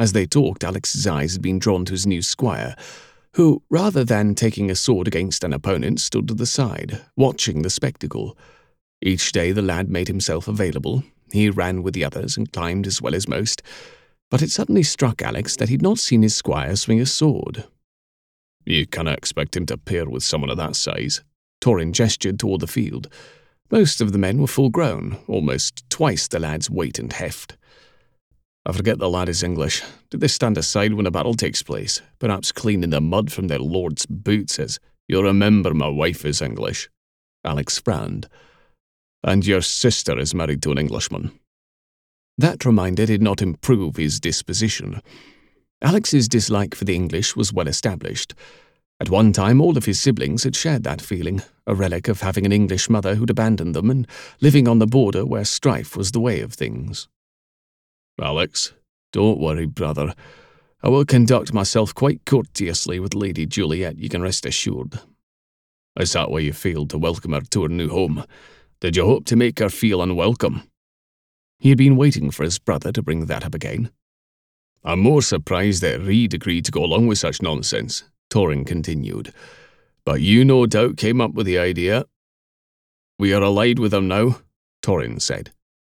As they talked, Alex's eyes had been drawn to his new squire, who, rather than taking a sword against an opponent, stood to the side, watching the spectacle. Each day the lad made himself available. He ran with the others and climbed as well as most, but it suddenly struck Alex that he'd not seen his squire swing a sword. "You cannot expect him to pair with someone of that size." Torrin gestured toward the field. Most of the men were full-grown, almost twice the lad's weight and heft. "I forget the lad is English. Did they stand aside when a battle takes place, perhaps cleaning the mud from their lord's boots as, 'You'll remember my wife is English'?" Alex frowned. "And your sister is married to an Englishman." That reminder did not improve his disposition. Alex's dislike for the English was well established. At one time, all of his siblings had shared that feeling, a relic of having an English mother who'd abandoned them and living on the border where strife was the way of things. "Alex, don't worry, brother. I will conduct myself quite courteously with Lady Juliet, you can rest assured." "Is that why you failed to welcome her to her new home? Did you hope to make her feel unwelcome?" He had been waiting for his brother to bring that up again. "I'm more surprised that Reed agreed to go along with such nonsense," Torrin continued. "But you no doubt came up with the idea." "We are allied with them now," Torrin said.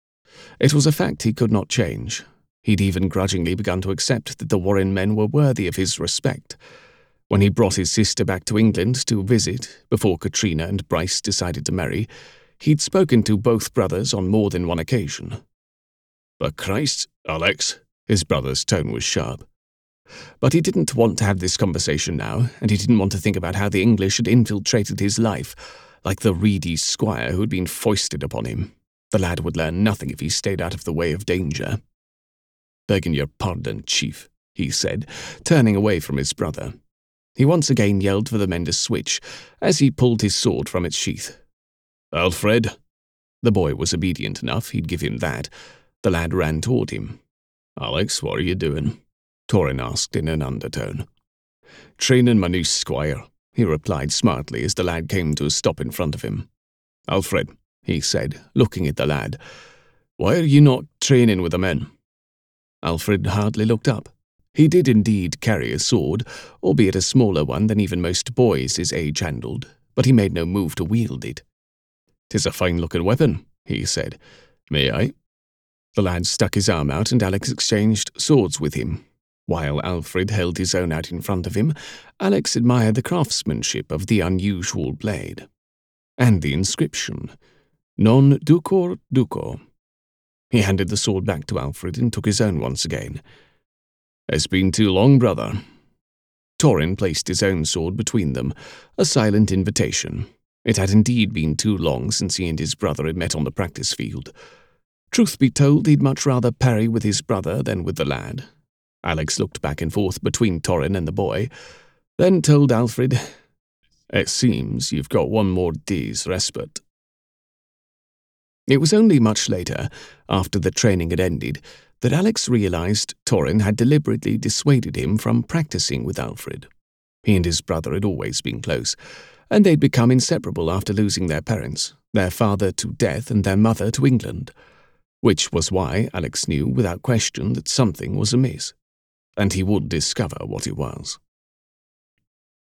It was a fact he could not change. He'd even grudgingly begun to accept that the Warren men were worthy of his respect. When he brought his sister back to England to visit, before Katrina and Bryce decided to marry, he'd spoken to both brothers on more than one occasion. "But Christ, Alex," his brother's tone was sharp. But he didn't want to have this conversation now, and he didn't want to think about how the English had infiltrated his life, like the reedy squire who had been foisted upon him. The lad would learn nothing if he stayed out of the way of danger. "Begging your pardon, Chief," he said, turning away from his brother. He once again yelled for the men to switch, as he pulled his sword from its sheath. "Alfred?" The boy was obedient enough, he'd give him that. The lad ran toward him. "Alex, what are you doing?" Torrin asked in an undertone. "Training my new squire," he replied smartly as the lad came to a stop in front of him. "Alfred," he said, looking at the lad, "why are you not training with the men?" Alfred hardly looked up. He did indeed carry a sword, albeit a smaller one than even most boys his age handled, but he made no move to wield it. "'Tis a fine-looking weapon," he said. "May I?" The lad stuck his arm out and Alex exchanged swords with him. While Alfred held his own out in front of him, Alex admired the craftsmanship of the unusual blade. And the inscription, "Non ducor duco." He handed the sword back to Alfred and took his own once again. "It's been too long, brother." Torrin placed his own sword between them, a silent invitation. It had indeed been too long since he and his brother had met on the practice field. Truth be told, he'd much rather parry with his brother than with the lad. Alex looked back and forth between Torrin and the boy, then told Alfred, "It seems you've got one more day's respite." It was only much later, after the training had ended, that Alex realized Torrin had deliberately dissuaded him from practicing with Alfred. He and his brother had always been close, and they'd become inseparable after losing their parents, their father to death and their mother to England. Which was why Alex knew without question that something was amiss, and he would discover what it was.